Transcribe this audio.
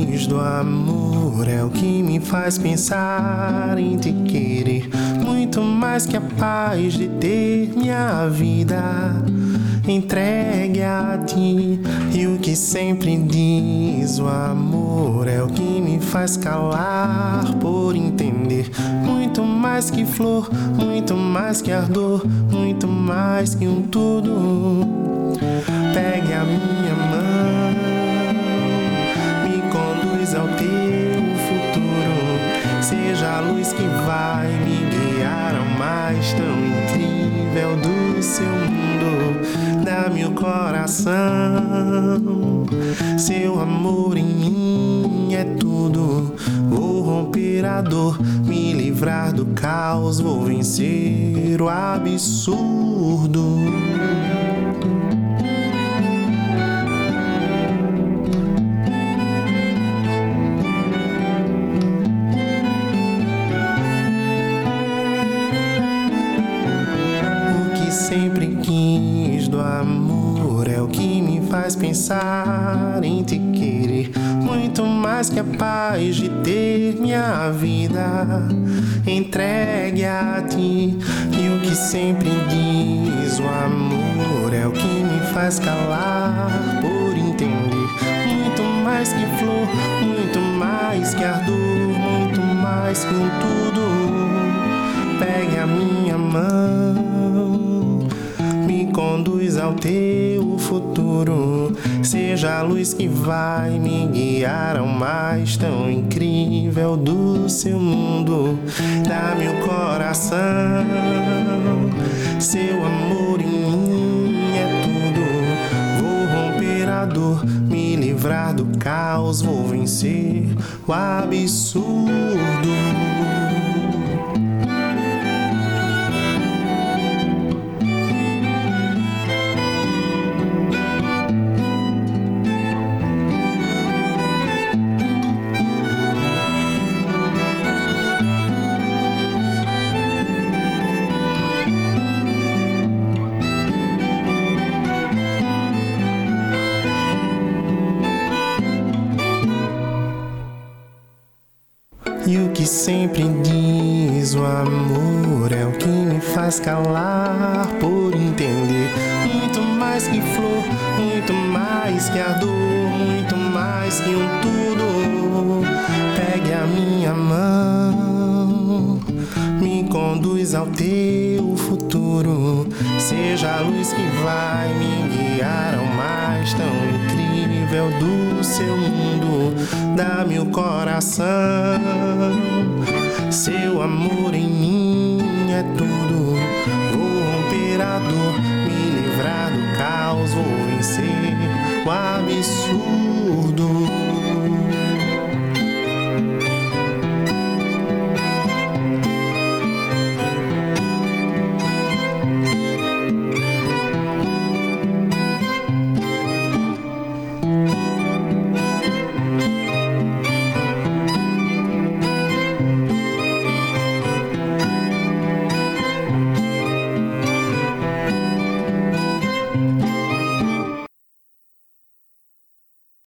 quis do amor é o que me faz pensar em te querer muito mais que a paz de ter minha vida entregue a ti. E o que sempre diz o amor é o que me faz calar por entender muito mais que flor, muito mais que ardor, muito mais que um tudo. Pegue a minha mão, me conduz ao teu futuro, seja a luz que vai me guiar ao mais tão incrível do seu mundo. Dá-me o coração, seu amor em mim é tudo. Vou romper a dor, me livrar do caos, vou vencer o absurdo. Sempre quis do amor é o que me faz pensar em te querer muito mais que a paz de ter minha vida entregue a ti. E o que sempre diz o amor é o que me faz calar por entender muito mais que flor, muito mais que ardor, muito mais que um tudo. Pegue a minha mão, me conduz ao teu futuro, seja a luz que vai me guiar ao mais tão incrível do seu mundo. Dá-me o coração, seu amor em mim é tudo. Vou romper a dor, me livrar do caos, vou vencer o absurdo. E o que sempre diz o amor é o que me faz calar por entender muito mais que flor, muito mais que ardor, muito mais que um tudo. Pegue a minha mão, me conduz ao teu futuro, seja a luz que vai me guiar ao mais tão incrível do seu mundo. Dá-me o coração, seu amor em mim é tudo. Vou romper a dor, me livrar do caos, vou vencer o absurdo.